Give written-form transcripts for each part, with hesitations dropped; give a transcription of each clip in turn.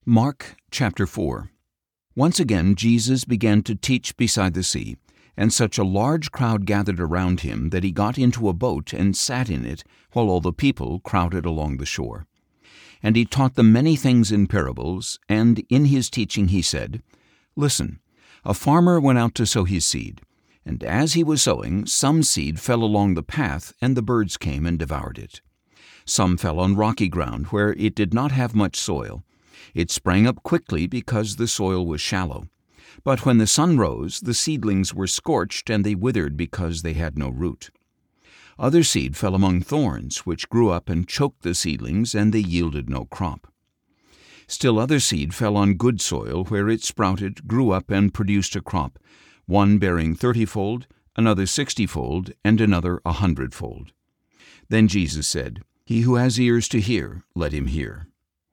Mark chapter 4. Once again Jesus began to teach beside the sea, and such a large crowd gathered around him that he got into a boat and sat in it, while all the people crowded along the shore. And he taught them many things in parables, and in his teaching he said, "Listen, a farmer went out to sow his seed, and as he was sowing, some seed fell along the path, and the birds came and devoured it. Some fell on rocky ground, where it did not have much soil. It sprang up quickly because the soil was shallow. But when the sun rose, the seedlings were scorched, and they withered because they had no root. Other seed fell among thorns, which grew up and choked the seedlings, and they yielded no crop. Still other seed fell on good soil, where it sprouted, grew up, and produced a crop, one bearing 30-fold, another 60-fold, and another 100-fold. Then Jesus said, "He who has ears to hear, let him hear."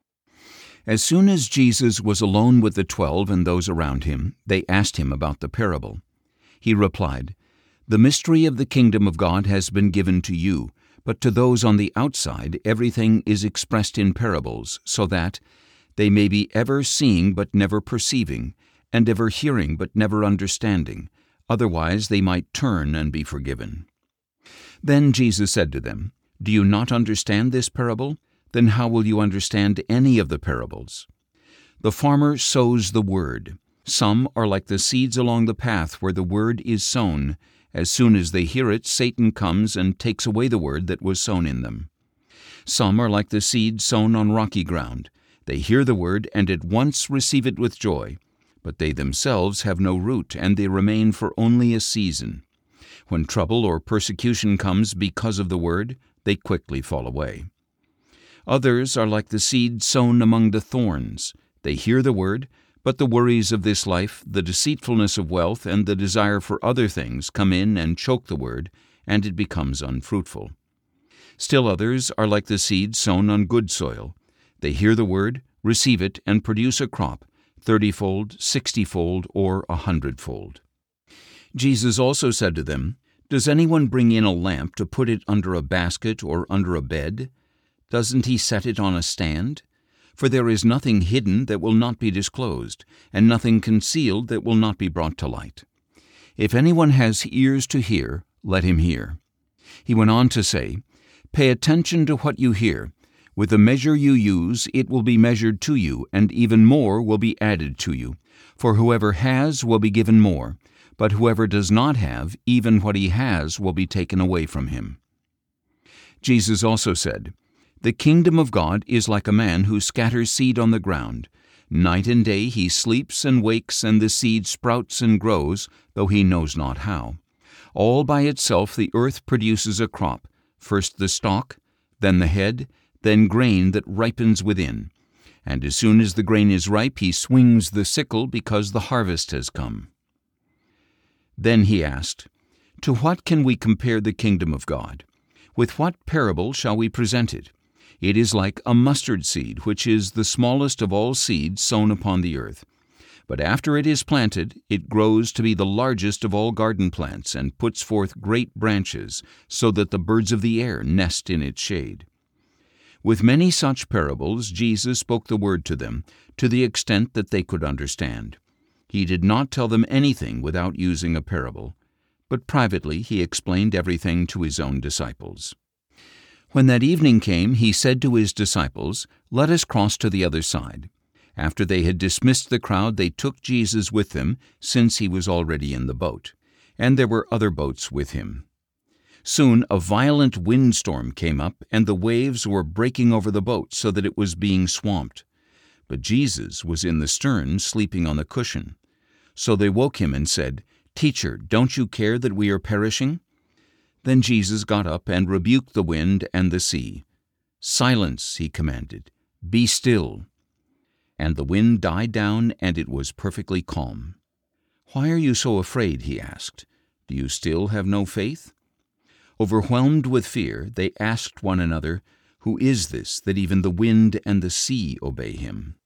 As soon as Jesus was alone with the 12 and those around him, they asked him about the parable. He replied, "The mystery of the kingdom of God has been given to you, but to those on the outside everything is expressed in parables, so that they may be ever seeing but never perceiving, and ever hearing but never understanding, otherwise they might turn and be forgiven." Then Jesus said to them, "Do you not understand this parable? Then how will you understand any of the parables? The farmer sows the word. Some are like the seeds along the path where the word is sown. As soon as they hear it, Satan comes and takes away the word that was sown in them. Some are like the seed sown on rocky ground. They hear the word and at once receive it with joy, but they themselves have no root, and they remain for only a season. When trouble or persecution comes because of the word, they quickly fall away. Others are like the seed sown among the thorns. They hear the word, but the worries of this life, the deceitfulness of wealth, and the desire for other things come in and choke the word, and it becomes unfruitful. Still others are like the seed sown on good soil. They hear the word, receive it, and produce a crop, 30-fold, 60-fold, or 100-fold. Jesus also said to them, "Does anyone bring in a lamp to put it under a basket or under a bed? Doesn't he set it on a stand? For there is nothing hidden that will not be disclosed, and nothing concealed that will not be brought to light. If anyone has ears to hear, let him hear." He went on to say, "Pay attention to what you hear. With the measure you use, it will be measured to you, and even more will be added to you. For whoever has will be given more, but whoever does not have, even what he has will be taken away from him." Jesus also said, "The kingdom of God is like a man who scatters seed on the ground. Night and day he sleeps and wakes, and the seed sprouts and grows, though he knows not how. All by itself the earth produces a crop, first the stalk, then the head, then grain that ripens within. And as soon as the grain is ripe, he swings the sickle because the harvest has come." Then he asked, "To what can we compare the kingdom of God? With what parable shall we present it? It is like a mustard seed, which is the smallest of all seeds sown upon the earth. But after it is planted, it grows to be the largest of all garden plants, and puts forth great branches, so that the birds of the air nest in its shade." With many such parables, Jesus spoke the word to them, to the extent that they could understand. He did not tell them anything without using a parable, but privately he explained everything to his own disciples. When that evening came, he said to his disciples, "Let us cross to the other side." After they had dismissed the crowd, they took Jesus with them, since he was already in the boat, and there were other boats with him. Soon a violent windstorm came up, and the waves were breaking over the boat so that it was being swamped. But Jesus was in the stern, sleeping on the cushion. So they woke him and said, "Teacher, don't you care that we are perishing?" Then Jesus got up and rebuked the wind and the sea. "Silence," he commanded, "be still." And the wind died down, and it was perfectly calm. "Why are you so afraid?" he asked. "Do you still have no faith?" Overwhelmed with fear, they asked one another, "Who is this that even the wind and the sea obey him?"